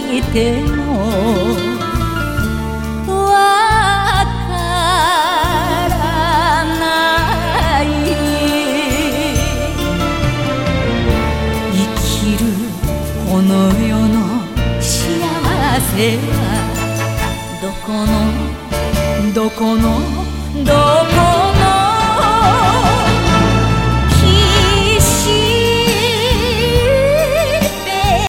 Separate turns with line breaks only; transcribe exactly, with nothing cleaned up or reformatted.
いてもわからない。生きるこの世の幸せはどこのどこの